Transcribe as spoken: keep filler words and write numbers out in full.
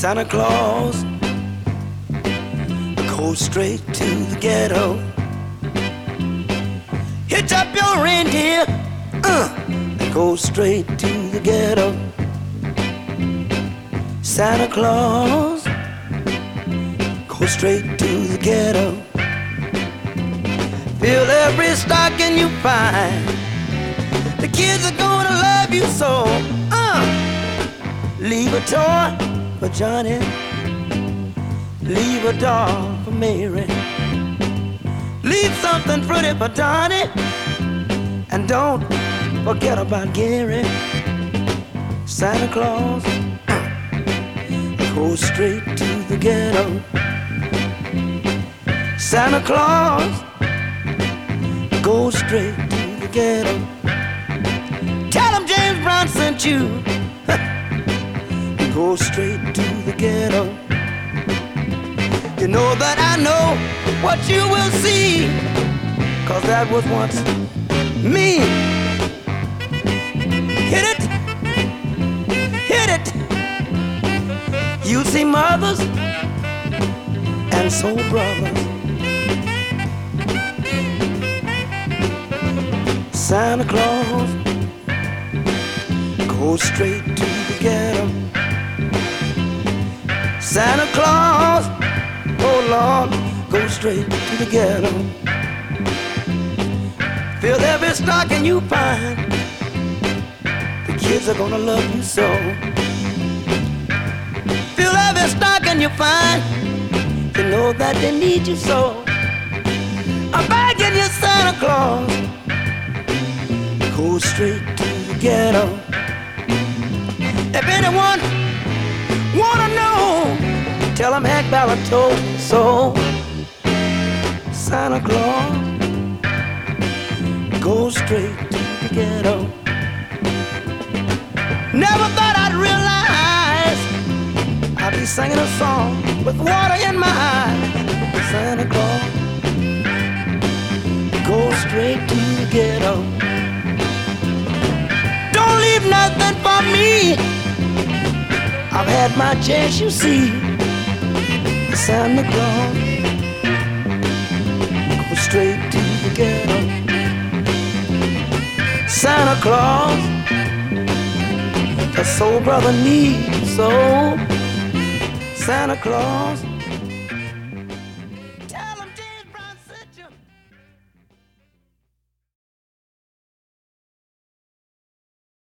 Santa Claus goes straight to the ghetto. Hitch up your reindeer, uh, go straight to the ghetto. Santa Claus go straight to the ghetto. Fill every stocking you find. The kids are gonna love you so. Uh, leave a toy for Johnny, leave a doll for Mary, leave something pretty for Donnie, and don't forget about Gary. Santa Claus go straight to the ghetto. Santa Claus go straight to the ghetto. Tell him James Brown sent you. Go straight to the ghetto. You know that I know what you will see, 'cause that was once me. Hit it, hit it. You see mothers and soul brothers. Santa Claus go straight to the ghetto. Santa Claus, oh Lord, go straight to the ghetto. Fill every stocking you find. The kids are gonna love you so. Fill every stocking you find. You know that they need you so. I'm begging you, Santa Claus, go straight to the ghetto. If anyone wanna know, tell him Hank Ballard told me so. Santa Claus go straight to the ghetto. Never thought I'd realize I'd be singing a song with water in my eyes. Santa Claus go straight to the ghetto. Don't leave nothing for me. I've had my chance, you see. Santa Claus go straight to the ghetto. Santa Claus, the soul brother needs so. Santa Claus